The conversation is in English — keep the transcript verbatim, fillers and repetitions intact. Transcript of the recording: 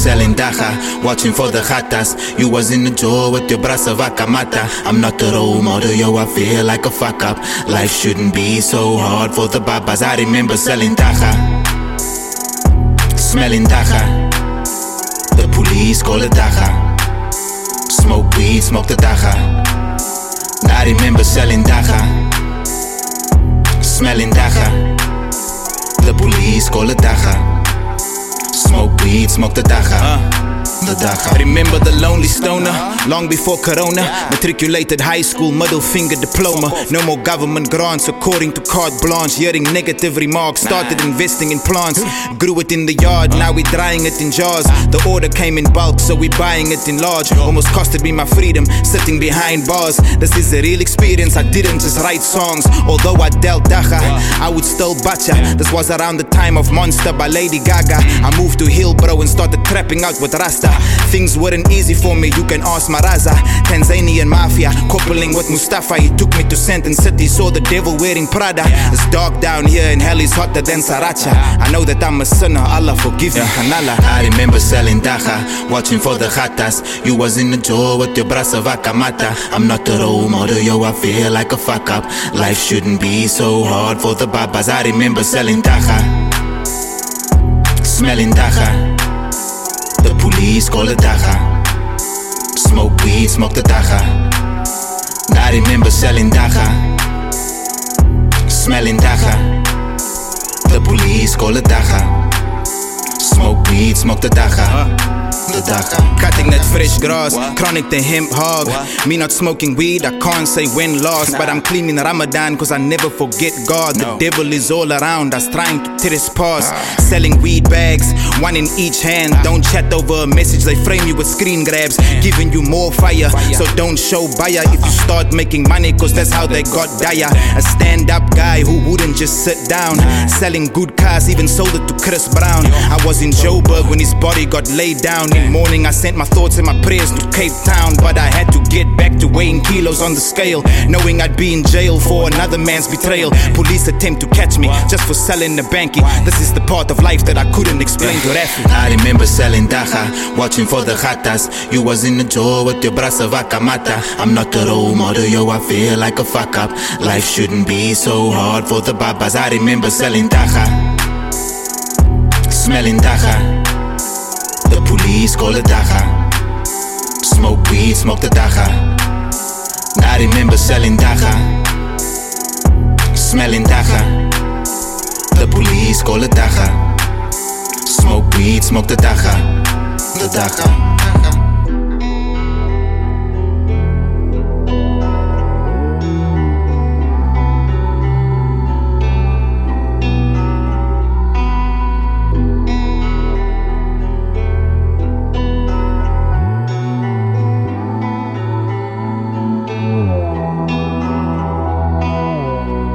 selling dacha, watching for the khatas. You was in the door with your brasa vakamata. I'm not the role model, yo, I feel like a fuck up. Life shouldn't be so hard for the babas. I remember selling dacha, smelling dacha. The police call it dacha. Smoke weed, smoke the dacha. I remember selling dacha, smelling dacha. The police call it dacha. Smoke weed, smoke the dacha. uh. The dacha. Remember the lonely stoner, long before corona. Matriculated high school, middle finger diploma. No more government grants according to carte blanche. Hearing negative remarks, started investing in plants. Grew it in the yard, now we drying it in jars. The order came in bulk, so we buying it in large. Almost costed me my freedom, sitting behind bars. This is a real experience, I didn't just write songs. Although I dealt dacha, I would still bacha. This was around the time of Monster by Lady Gaga. I moved to Hillbrow and started trapping out with Rasta. Things weren't easy for me, you can ask Maraza. Tanzanian mafia, coupling with Mustafa. He took me to Sandton City, saw the devil wearing Prada. It's dark down here and hell is hotter than Sriracha. I know that I'm a sinner, Allah forgive me, Hanala. I remember selling dacha, watching for the khatas. You was in the door with your brasa vakamata. I'm not the role model, yo, I feel like a fuck up. Life shouldn't be so hard for the babas. I remember selling dacha, smelling dacha. The police call it dacha. Smoke weed, smoke the dacha. I remember selling dacha, smelling dacha. The police call it dacha. Smoke weed, smoke the dacha. The dacha. Cutting that fresh grass, chronic the hemp hog. Me not smoking weed, I can't say when last. But I'm cleaning Ramadan cause I never forget God. The devil is all around us trying to tear us past. Selling weed bags, one in each hand. Don't chat over a message, they frame you with screen grabs. Giving you more fire, so don't show buyer if you start making money cause that's how they got dire. A stand-up guy who wouldn't just sit down. Selling good cars, even sold it to Chris Brown. I was in Joburg when his body got laid down. In the morning I sent my thoughts and my prayers to Cape Town. But I had to get back to weighing kilos on the scale, knowing I'd be in jail for another man's betrayal. Police attempt to catch me just for selling the banky. This is the part of life that I couldn't explain to Rafi. I remember selling dacha, watching for the khatas. You was in the door with your brasa vakamata. I'm not the role model, yo, I feel like a fuck up. Life shouldn't be so hard for the babas. I remember selling dacha, smelling dacha. The police call it dacha. Smoke weed, smoke the dacha. I remember selling dacha, smelling dacha. The police call it dacha. Smoke weed, smoke the dacha. The dacha.